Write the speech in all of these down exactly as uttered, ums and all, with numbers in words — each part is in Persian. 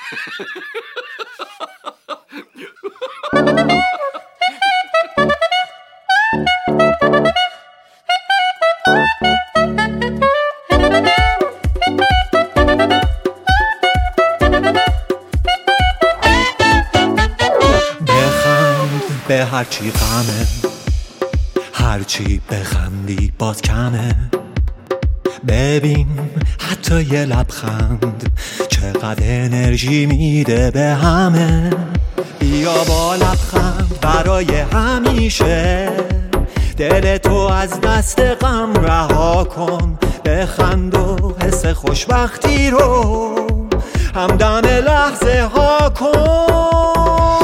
به هرچی غمه، هرچی بخندی باز کمه. ببین حتی یه لبخند چقدر انرژی میده به همه. بیا با لبخند برای همیشه دل تو از دست غم رها کن. بخند و حس خوشبختی رو همدم لحظه ها کن.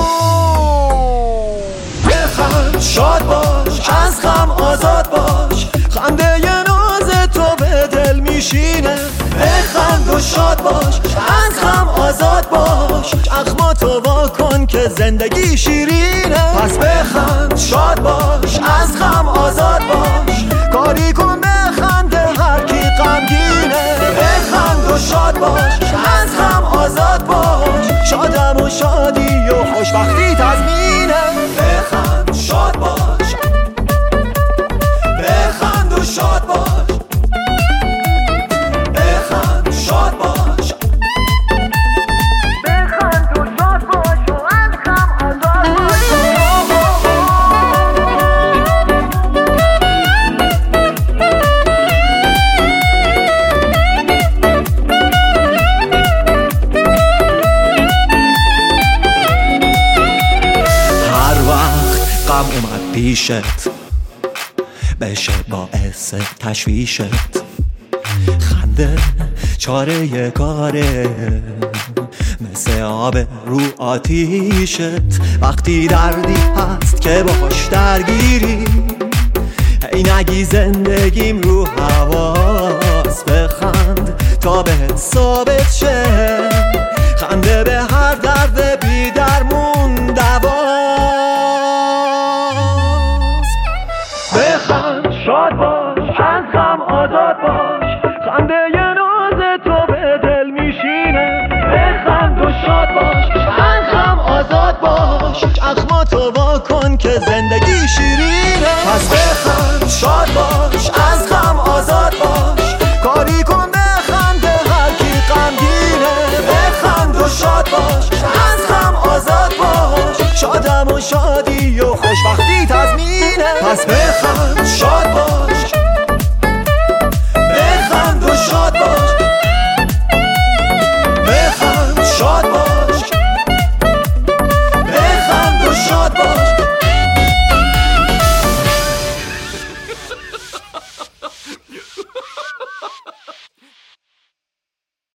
شاد باش، از غم آزاد باش، خنده ی ناز تو به دل میشینه. بخند و شاد باش، از غم آزاد باش، اخماتو وا کن که زندگی شیرینه. پس بخند شاد باش، از غم آزاد باش، کاری کن بخنده هر کی غمگینه. بخند و شاد باش، از غم آزاد باش، شادم و شادی و خوشبختی تضمینه. بخند شاد باش، بخند و شاد باش، بخند شاد باش، بخند و شاد باش و از غم آزاد باش. هر وقت غم اومد پیشت بشه باعث تشویشت، خنده چاره کاره مثل آب رو آتیشت. وقتی دردی هست که باش درگیری، ای نگی زندگیم رو هواست. بخند تا بهت ثابت شه، خنده به هر درد بی درمون دواست. بخند شاد باش، از غم آزاد باش، خنده ی ناز تو به دل میشینه. بخند و شاد باش، از غم آزاد باش، اخماتو وا کن که زندگی شیرینه. پس بخند شاد باش، از غم آزاد باش، کاری کن بخنده هر کی غمگینه. بخند و شاد باش، از غم آزاد باش، شادم و شادی و خوشبختی تضمینه. پس بخند